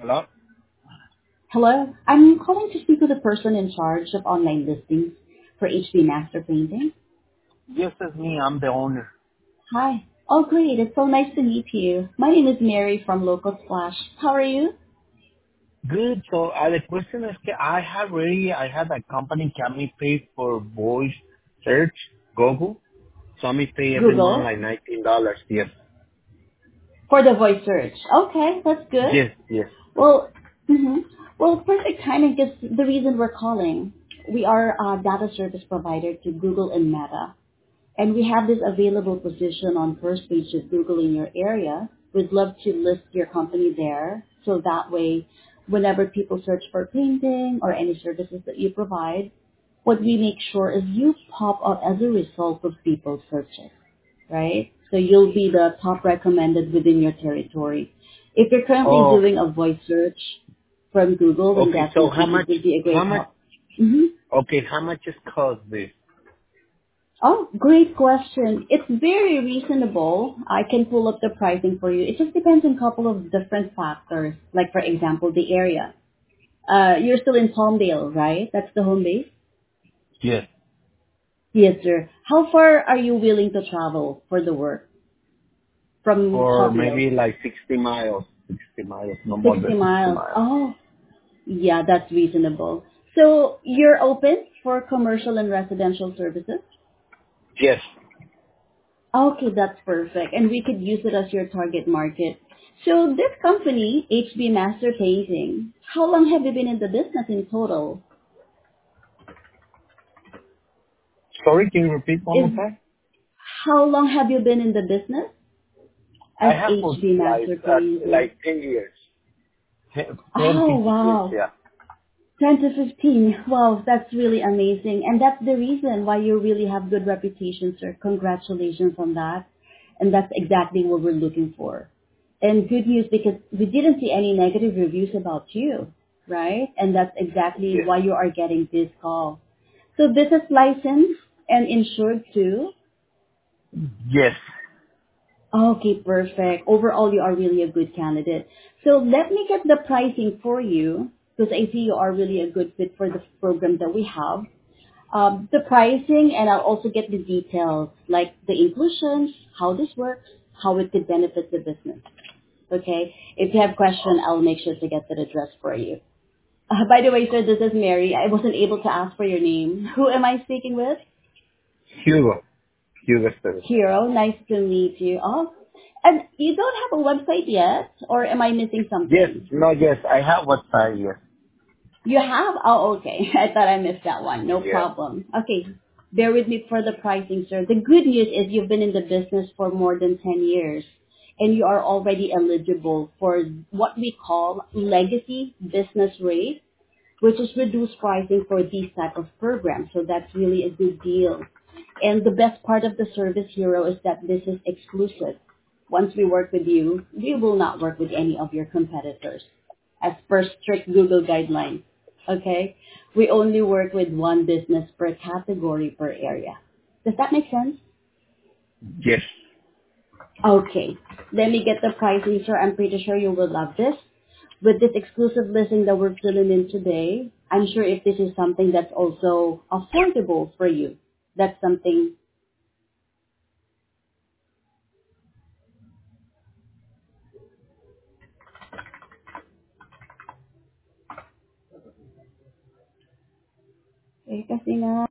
Hello? Hello, I'm calling to speak with the person in charge of online listings for HB Master Painting. Yes, it's me. I'm the owner. Hi. Oh, great. It's so nice to meet you. My name is Mary from Local Splash. How are you? Good. So the question is, I had a company can me pay for voice search, Google. So I me pay every month Google like $19. Yes. for the voice search. Okay, that's good. Yes, yes. Well, hmm well, perfect timing is the reason we're calling. We are a data service provider to Google and Meta. And we have this available position on first page of Google in your area. We'd love to list your company there. So that way, whenever people search for painting or any services that you provide, what we make sure is you pop up as a result of people's searches, right? So you'll be the top recommended within your territory. If you're currently Oh, doing a voice search from Google, then okay. So definitely it would be a how great much, help. Mhm. how much is cost this? Oh, great question. It's very reasonable. I can pull up the pricing for you. It just depends on a couple of different factors. Like, for example, the area. You're still in Palmdale, right? That's the home base? Yes. Yes, sir. How far are you willing to travel for the work from For Palmdale? maybe like 60 miles. 60 miles, no more 60 than 60 miles. miles. Oh, yeah, that's reasonable. So you're open for commercial and residential services? Yes. Okay, that's perfect. And we could use it as your target market. So this company, HB Master Painting, how long have you been in the business in total? Sorry, can you repeat one more Is time? How long have you been in the business I as have for HB Master Painting? like 10 years. 10, Oh, 15 years, wow. yeah. 10 to 15. Wow, that's really amazing. And that's the reason why you really have good reputation, sir. Congratulations on that. And that's exactly what we're looking for. And good news because we didn't see any negative reviews about you, right? And that's exactly Yes. why you are getting this call. So business license and insured too. Yes. Okay, perfect. Overall, you are really a good candidate. So let me get the pricing for you because I see you are really a good fit for the program that we have. The pricing, and I'll also get the details like the inclusions, how this works, how it could benefit the business. Okay? If you have questions, I'll make sure to get that addressed for you. By the way, sir, this is Mary. I wasn't able to ask for your name. Who am I speaking with? Hugo. Hugo Stevens. Hero. Nice to meet you. Oh, and you don't have a website yet, or am I missing Yes. something? No, yes. I have WhatsApp, yes. You have? Oh, okay. I thought I missed that one. No Yeah. problem. Okay. Bear with me for the pricing, sir. The good news is you've been in the business for more than 10 years and you are already eligible for what we call legacy business rate, which is reduced pricing for these type of programs. So that's really a good deal. And the best part of the service hero is that this is exclusive. Once we work with you, we will not work with any of your competitors as per strict Google guidelines. Okay? We only work with one business per category per area. Does that make sense? Yes. Okay. Let me get the pricing, sir. I'm pretty sure you will love this. With this exclusive listing that we're filling in today, I'm sure if this is something that's also affordable for you, that's something. Eh, kasi nga,